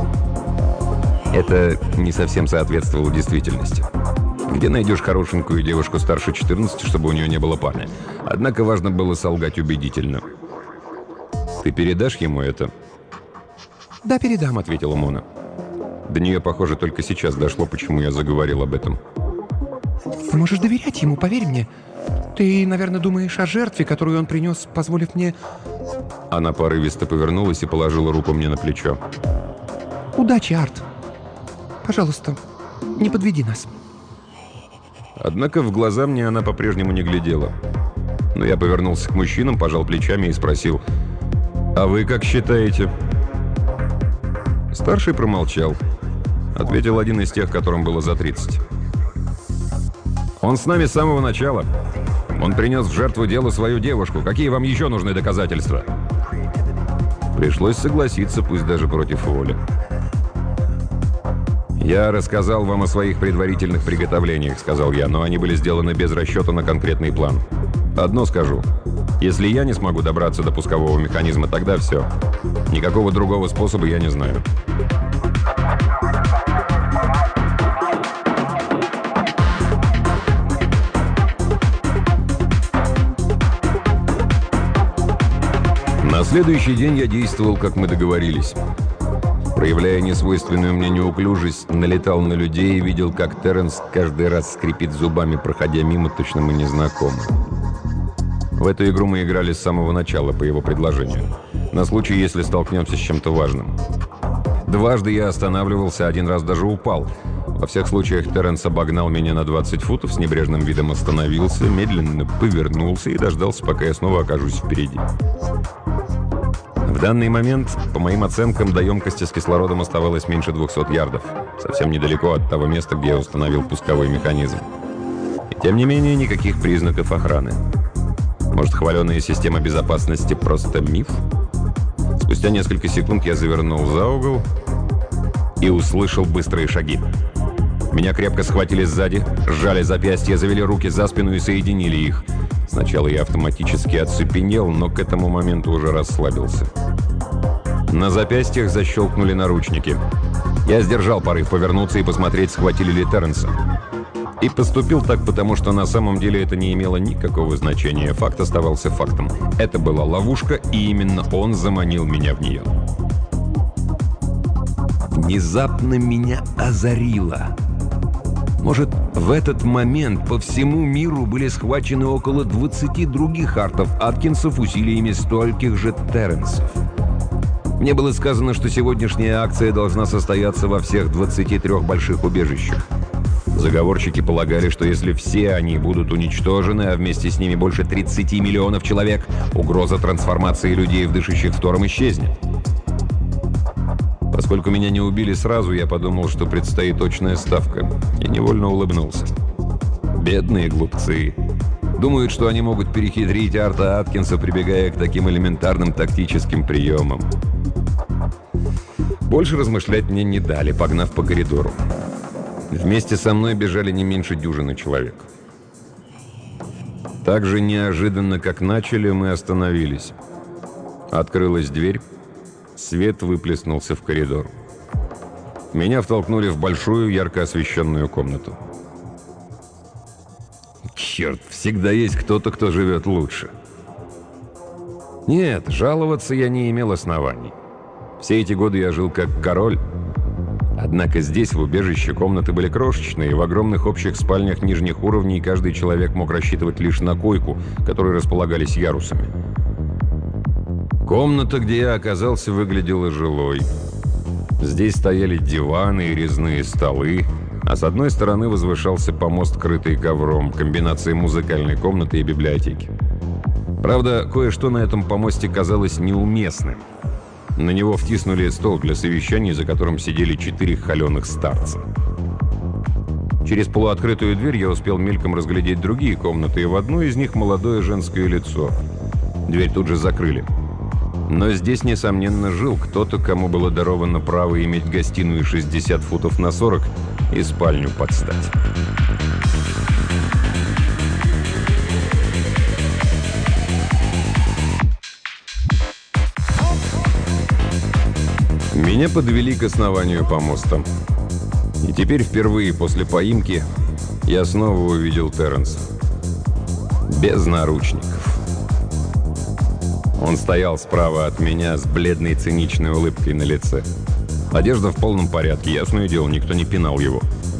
Это не совсем соответствовало действительности. Где найдешь хорошенькую девушку старше четырнадцати, чтобы у нее не было парня? Однако важно было солгать убедительно. «Ты передашь ему это?» «Да, передам», — ответила Мона. До нее, похоже, только сейчас дошло, почему я заговорил об этом. «Ты можешь доверять ему, поверь мне. Ты, наверное, думаешь о жертве, которую он принес, позволив мне...» Она порывисто повернулась и положила руку мне на плечо. «Удачи, Арт. Пожалуйста, не подведи нас». Однако в глаза мне она по-прежнему не глядела. Но я повернулся к мужчинам, пожал плечами и спросил: «А вы как считаете?» Старший промолчал. Ответил один из тех, которым было за тридцать. «Он с нами с самого начала. Он принес в жертву делу свою девушку. Какие вам еще нужны доказательства?» Пришлось согласиться, пусть даже против воли. «Я рассказал вам о своих предварительных приготовлениях», — сказал я, «но они были сделаны без расчета на конкретный план. Одно скажу. Если я не смогу добраться до пускового механизма, тогда все. Никакого другого способа я не знаю». На следующий день я действовал, как мы договорились. Проявляя несвойственную мне неуклюжесть, налетал на людей и видел, как Терренс каждый раз скрипит зубами, проходя мимо, точно мы незнакомы. В эту игру мы играли с самого начала, по его предложению, на случай, если столкнемся с чем-то важным. Дважды я останавливался, один раз даже упал. Во всех случаях Терренс обогнал меня на двадцать футов, с небрежным видом остановился, медленно повернулся и дождался, пока я снова окажусь впереди. В данный момент, по моим оценкам, до емкости с кислородом оставалось меньше двухсот ярдов, совсем недалеко от того места, где я установил пусковой механизм. И тем не менее, никаких признаков охраны. Может, хваленая система безопасности просто миф? Спустя несколько секунд я завернул за угол и услышал быстрые шаги. Меня крепко схватили сзади, сжали запястья, завели руки за спину и соединили их. Сначала я автоматически оцепенел, но к этому моменту уже расслабился. На запястьях защелкнули наручники. Я сдержал порыв повернуться и посмотреть, схватили ли Терренса. И поступил так, потому что на самом деле это не имело никакого значения. Факт оставался фактом. Это была ловушка, и именно он заманил меня в нее. Внезапно меня озарило. Может, в этот момент по всему миру были схвачены около двадцати других Артов Аткинсов усилиями стольких же Терренсов. Мне было сказано, что сегодняшняя акция должна состояться во всех двадцати трёх больших убежищах. Заговорщики полагали, что если все они будут уничтожены, а вместе с ними больше тридцати миллионов человек, угроза трансформации людей в дышащих втором исчезнет. Поскольку меня не убили сразу, я подумал, что предстоит точная ставка, и невольно улыбнулся. Бедные глупцы. Думают, что они могут перехитрить Арта Аткинса, прибегая к таким элементарным тактическим приемам. Больше размышлять мне не дали, погнав по коридору. Вместе со мной бежали не меньше дюжины человек. Так же неожиданно, как начали, мы остановились. Открылась дверь. Свет выплеснулся в коридор. Меня втолкнули в большую, ярко освещенную комнату. Черт, всегда есть кто-то, кто живет лучше. Нет, жаловаться я не имел оснований. Все эти годы я жил как король. Однако здесь, в убежище, комнаты были крошечные, и в огромных общих спальнях нижних уровней каждый человек мог рассчитывать лишь на койку, которые располагались ярусами. Комната, где я оказался, выглядела жилой. Здесь стояли диваны и резные столы, а с одной стороны возвышался помост, крытый ковром, комбинация музыкальной комнаты и библиотеки. Правда, кое-что на этом помосте казалось неуместным. На него втиснули стол для совещаний, за которым сидели четыре холеных старца. Через полуоткрытую дверь я успел мельком разглядеть другие комнаты, и в одну из них молодое женское лицо. Дверь тут же закрыли. Но здесь, несомненно, жил кто-то, кому было даровано право иметь гостиную шестьдесят футов на сорок и спальню под стать. Меня подвели к основанию помоста. И теперь впервые после поимки я снова увидел Терренса. Без наручников. Он стоял справа от меня с бледной циничной улыбкой на лице. Одежда в полном порядке, ясное дело, никто не пинал его.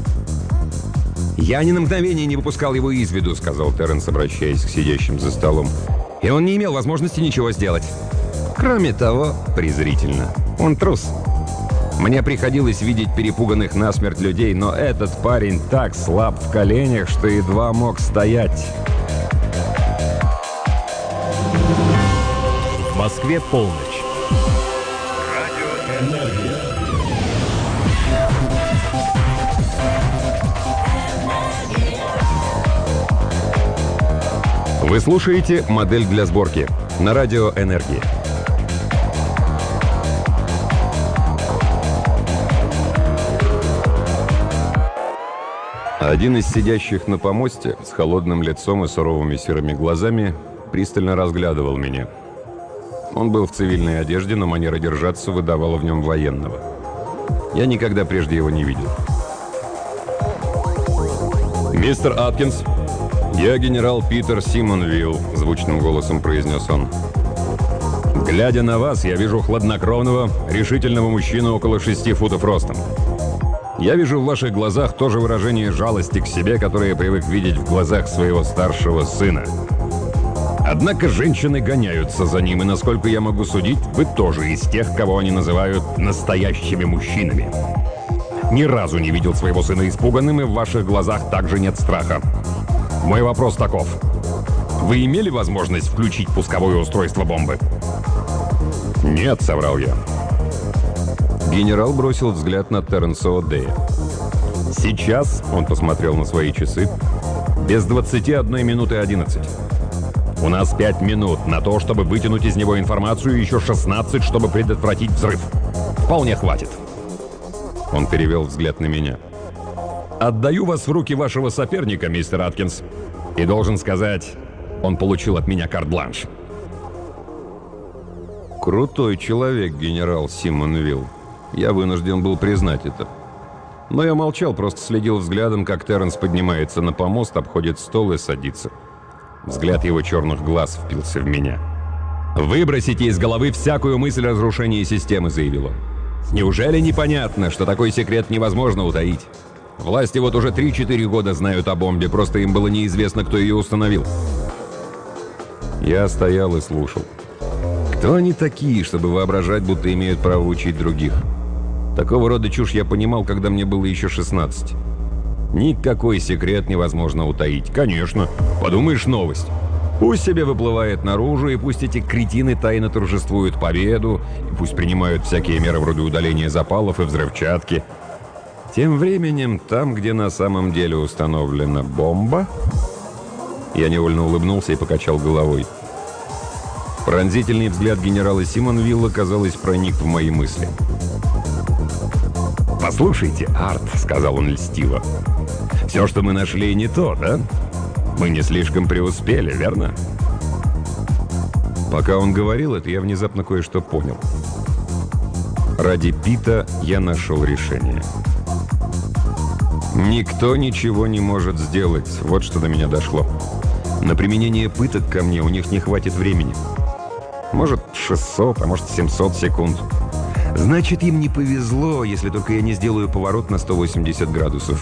«Я ни на мгновение не выпускал его из виду», — сказал Терренс, обращаясь к сидящим за столом. «И он не имел возможности ничего сделать. Кроме того, презрительно, он трус. Мне приходилось видеть перепуганных насмерть людей, но этот парень так слаб в коленях, что едва мог стоять». В Москве полночь. Радио «Энергия». Вы слушаете «Модель для сборки» на радио «Энергия». Один из сидящих на помосте с холодным лицом и суровыми серыми глазами пристально разглядывал меня. Он был в цивильной одежде, но манера держаться выдавала в нем военного. Я никогда прежде его не видел. «Мистер Аткинс, я генерал Питер Симонвилл», — звучным голосом произнес он. «Глядя на вас, я вижу хладнокровного, решительного мужчину около шести футов ростом. Я вижу в ваших глазах то же выражение жалости к себе, которое я привык видеть в глазах своего старшего сына. Однако женщины гоняются за ним, и, насколько я могу судить, вы тоже из тех, кого они называют настоящими мужчинами. Ни разу не видел своего сына испуганным, и в ваших глазах также нет страха. Мой вопрос таков. Вы имели возможность включить пусковое устройство бомбы?» «Нет», — соврал я. Генерал бросил взгляд на Терренса О'Дея. «Сейчас», — он посмотрел на свои часы, — «без двадцати одной минуты одиннадцать. У нас пять минут на то, чтобы вытянуть из него информацию, и еще шестнадцать, чтобы предотвратить взрыв. Вполне хватит». Он перевел взгляд на меня. «Отдаю вас в руки вашего соперника, мистер Аткинс. И должен сказать, он получил от меня карт-бланш». Крутой человек, генерал Симонвилл. Я вынужден был признать это. Но я молчал, просто следил взглядом, как Терренс поднимается на помост, обходит стол и садится. Взгляд его черных глаз впился в меня. «Выбросите из головы всякую мысль о разрушении системы», — заявил он. «Неужели непонятно, что такой секрет невозможно утаить? Власти вот уже три-четыре года знают о бомбе, просто им было неизвестно, кто ее установил». Я стоял и слушал. Кто они такие, чтобы воображать, будто имеют право учить других? Такого рода чушь я понимал, когда мне было еще шестнадцать. Никакой секрет невозможно утаить. Конечно, подумаешь, новость. Пусть себе выплывает наружу, и пусть эти кретины тайно торжествуют победу, и пусть принимают всякие меры вроде удаления запалов и взрывчатки. Тем временем, там, где на самом деле установлена бомба... Я невольно улыбнулся и покачал головой. Пронзительный взгляд генерала Симонвилла, казалось, проник в мои мысли. «Послушайте, Арт», — сказал он льстиво, — «все, что мы нашли, не то, да? Мы не слишком преуспели, верно?» Пока он говорил это, я внезапно кое-что понял. Ради Пита я нашел решение. Никто ничего не может сделать, вот что до меня дошло. На применение пыток ко мне у них не хватит времени. Может, шестьсот, а может, семьсот секунд. Значит, им не повезло, если только я не сделаю поворот на сто восемьдесят градусов.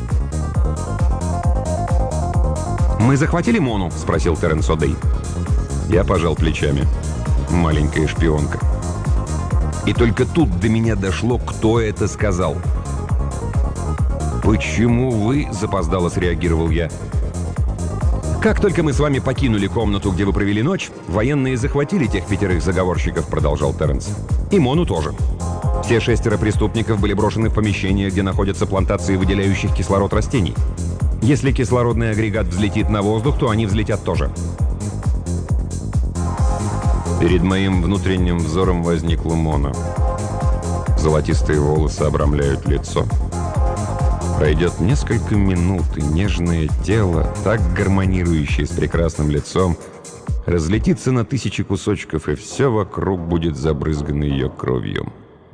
«Мы захватили Мону?» — спросил Терренс О'Дей. Я пожал плечами. Маленькая шпионка. И только тут до меня дошло, кто это сказал. «Почему вы?» — запоздало среагировал я. «Как только мы с вами покинули комнату, где вы провели ночь, военные захватили тех пятерых заговорщиков», — продолжал Терренс. «И Мону тоже. Все шестеро преступников были брошены в помещение, где находятся плантации выделяющих кислород растений. Если кислородный агрегат взлетит на воздух, то они взлетят тоже». Перед моим внутренним взором возникла Мона. Золотистые волосы обрамляют лицо. Пройдет несколько минут, и нежное тело, так гармонирующее с прекрасным лицом, разлетится на тысячи кусочков, и все вокруг будет забрызгано ее кровью.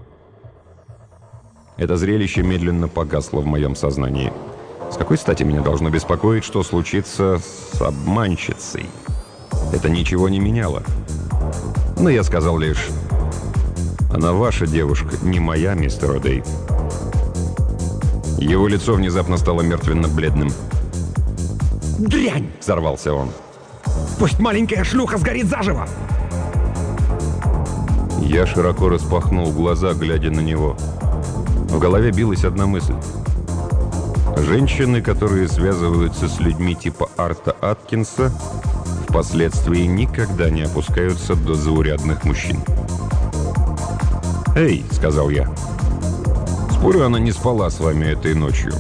Это зрелище медленно погасло в моем сознании. С какой стати меня должно беспокоить, что случится с обманщицей? Это ничего не меняло. Но я сказал лишь: «Она ваша девушка, не моя, мистер О'Дей». Его лицо внезапно стало мертвенно-бледным. «Дрянь!» — взорвался он. «Пусть маленькая шлюха сгорит заживо!» Я широко распахнул глаза, глядя на него. В голове билась одна мысль. Женщины, которые связываются с людьми типа Арта Аткинса, впоследствии никогда не опускаются до заурядных мужчин. «Эй!» — сказал я. «Спорю, она не спала с вами этой ночью».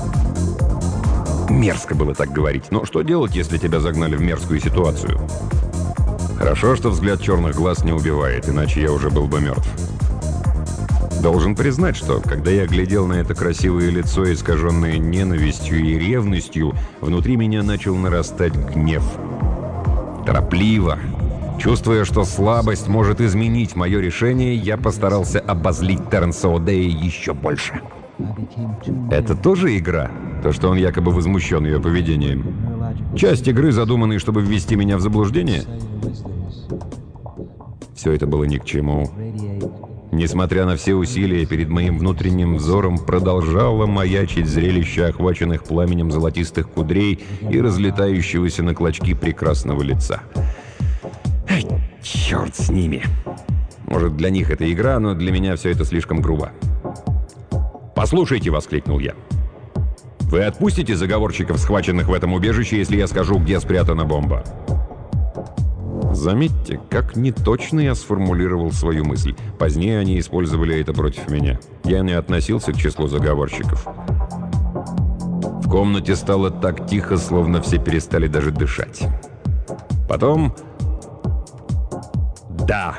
Мерзко было так говорить, но что делать, если тебя загнали в мерзкую ситуацию? Хорошо, что взгляд черных глаз не убивает, иначе я уже был бы мертв. Должен признать, что, когда я глядел на это красивое лицо, искаженное ненавистью и ревностью, внутри меня начал нарастать гнев. Торопливо, чувствуя, что слабость может изменить мое решение, я постарался обозлить Терренса О'Дея еще больше. Это тоже игра? То, что он якобы возмущен ее поведением? Часть игры, задуманной, чтобы ввести меня в заблуждение? Все это было ни к чему. Несмотря на все усилия, перед моим внутренним взором продолжало маячить зрелище охваченных пламенем золотистых кудрей и разлетающегося на клочки прекрасного лица. Ай, черт с ними! Может, для них это игра, но для меня все это слишком грубо. «Послушайте!» — воскликнул я. «Вы отпустите заговорщиков, схваченных в этом убежище, если я скажу, где спрятана бомба?» Заметьте, как неточно я сформулировал свою мысль. Позднее они использовали это против меня. Я не относился к числу заговорщиков. В комнате стало так тихо, словно все перестали даже дышать. Потом... «Да!»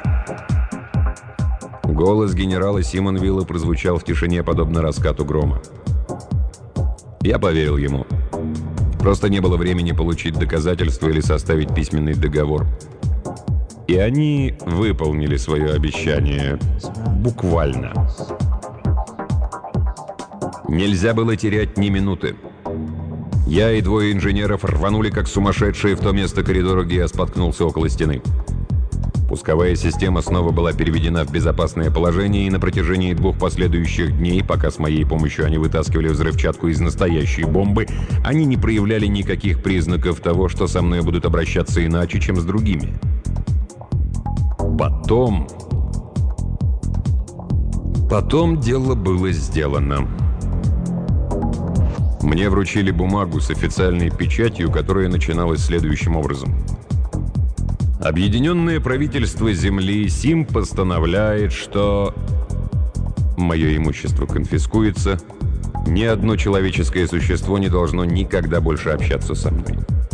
Голос генерала Симонвилла прозвучал в тишине, подобно раскату грома. Я поверил ему. Просто не было времени получить доказательства или составить письменный договор. И они выполнили свое обещание. Буквально. Нельзя было терять ни минуты. Я и двое инженеров рванули как сумасшедшие в то место коридора, где я споткнулся около стены. Пусковая система снова была переведена в безопасное положение, и на протяжении двух последующих дней, пока с моей помощью они вытаскивали взрывчатку из настоящей бомбы, они не проявляли никаких признаков того, что со мной будут обращаться иначе, чем с другими. Потом... Потом дело было сделано. Мне вручили бумагу с официальной печатью, которая начиналась следующим образом. Объединенное правительство Земли СИМ постановляет, что мое имущество конфискуется, ни одно человеческое существо не должно никогда больше общаться со мной.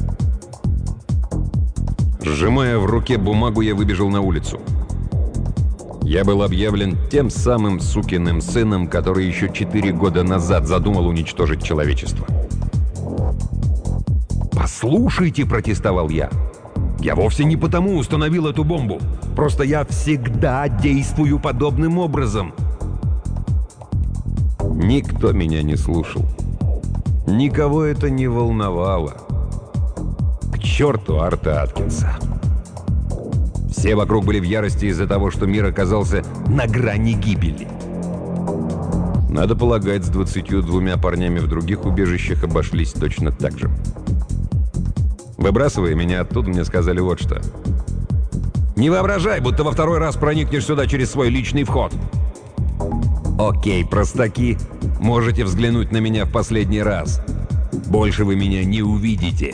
Сжимая в руке бумагу, я выбежал на улицу. Я был объявлен тем самым сукиным сыном, который еще четыре года назад задумал уничтожить человечество. «Послушайте», — протестовал я, — «я вовсе не потому установил эту бомбу. Просто я всегда действую подобным образом». Никто меня не слушал. Никого это не волновало. К черту Арта Аткинса. Все вокруг были в ярости из-за того, что мир оказался на грани гибели. Надо полагать, с двадцатью двумя парнями в других убежищах обошлись точно так же. Выбрасывая меня оттуда, мне сказали вот что. «Не воображай, будто во второй раз проникнешь сюда через свой личный вход». «Окей, простаки, можете взглянуть на меня в последний раз. Больше вы меня не увидите».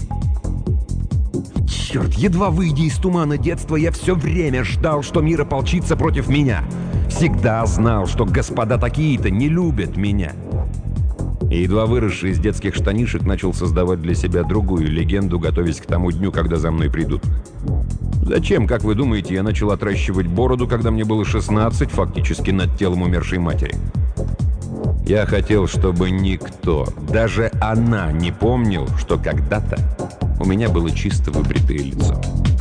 Черт, едва выйдя из тумана детства, я все время ждал, что мир ополчится против меня. Всегда знал, что господа такие-то не любят меня. И едва выросший из детских штанишек, начал создавать для себя другую легенду, готовясь к тому дню, когда за мной придут. Зачем, как вы думаете, я начал отращивать бороду, когда мне было шестнадцать, фактически над телом умершей матери? Я хотел, чтобы никто, даже она, не помнил, что когда-то у меня было чисто выбритое лицо.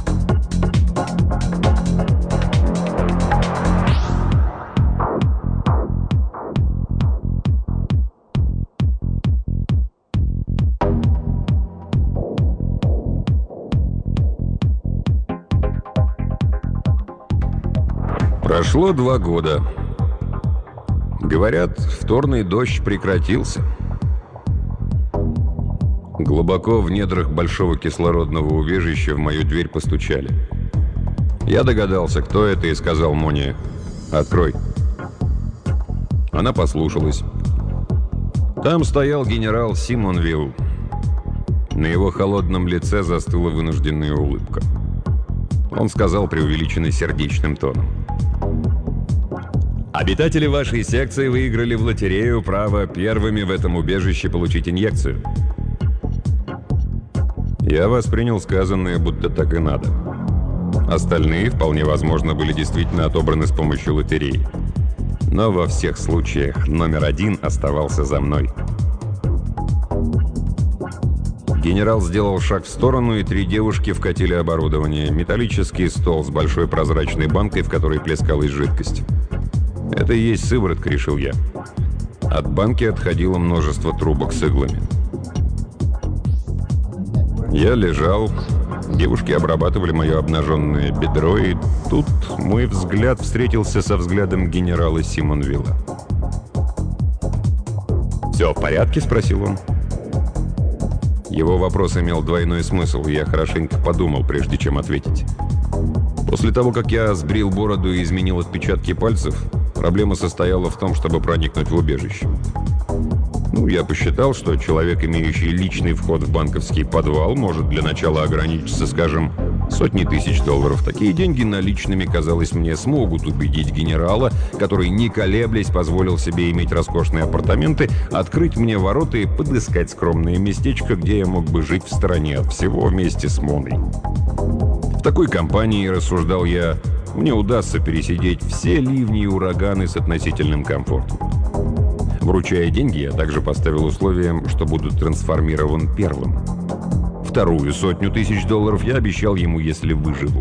Прошло два года. Говорят, вторный дождь прекратился. Глубоко в недрах большого кислородного убежища в мою дверь постучали. Я догадался, кто это, и сказал Моне: «Открой». Она послушалась. Там стоял генерал Симонвилл. На его холодном лице застыла вынужденная улыбка. Он сказал преувеличенно сердечным тоном: «Обитатели вашей секции выиграли в лотерею право первыми в этом убежище получить инъекцию». Я воспринял сказанное, будто так и надо. Остальные, вполне возможно, были действительно отобраны с помощью лотереи. Но во всех случаях номер один оставался за мной. Генерал сделал шаг в сторону, и три девушки вкатили оборудование. Металлический стол с большой прозрачной банкой, в которой плескалась жидкость. «Это и есть сыворотка», — решил я. От банки отходило множество трубок с иглами. Я лежал, девушки обрабатывали мое обнаженное бедро, и тут мой взгляд встретился со взглядом генерала Симонвилла. «Все в порядке?» — спросил он. Его вопрос имел двойной смысл, и я хорошенько подумал, прежде чем ответить. После того, как я сбрил бороду и изменил отпечатки пальцев, проблема состояла в том, чтобы проникнуть в убежище. Ну, я посчитал, что человек, имеющий личный вход в банковский подвал, может для начала ограничиться, скажем, сотней тысяч долларов. Такие деньги наличными, казалось мне, смогут убедить генерала, который, не колеблясь, позволил себе иметь роскошные апартаменты, открыть мне ворота и подыскать скромное местечко, где я мог бы жить в стороне от всего вместе с Моной. В такой компании, рассуждал я, мне удастся пересидеть все ливни и ураганы с относительным комфортом. Вручая деньги, я также поставил условием, что буду трансформирован первым. Вторую сотню тысяч долларов я обещал ему, если выживу.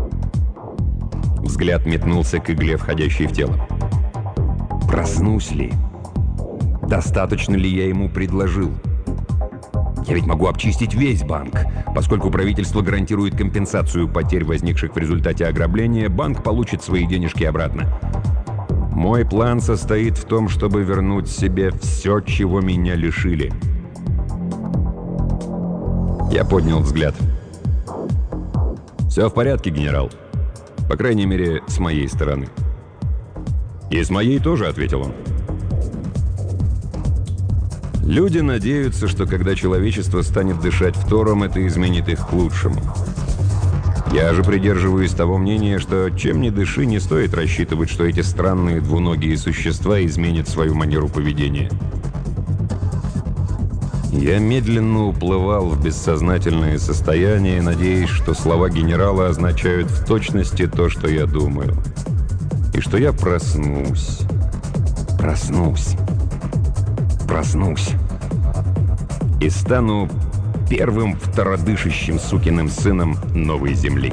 Взгляд метнулся к игле, входящей в тело. Проснусь ли? Достаточно ли я ему предложил? Я ведь могу обчистить весь банк. Поскольку правительство гарантирует компенсацию потерь, возникших в результате ограбления, банк получит свои денежки обратно. Мой план состоит в том, чтобы вернуть себе все, чего меня лишили. Я поднял взгляд. «Все в порядке, генерал. По крайней мере, с моей стороны». «И с моей тоже», — ответил он. Люди надеются, что когда человечество станет дышать фтором, это изменит их к лучшему. Я же придерживаюсь того мнения, что чем ни дыши, не стоит рассчитывать, что эти странные двуногие существа изменят свою манеру поведения. Я медленно уплывал в бессознательное состояние, надеясь, что слова генерала означают в точности то, что я думаю. И что я проснусь, проснусь, проснусь и стану первым втородышащим сукиным сыном новой земли.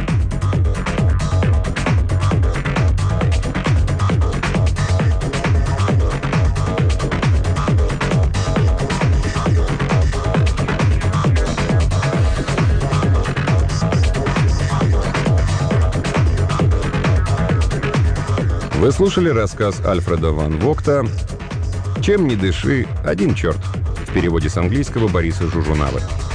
Вы слушали рассказ Альфреда ван Вогта «Чем ни дыши, один черт» в переводе с английского Бориса Жужунавы.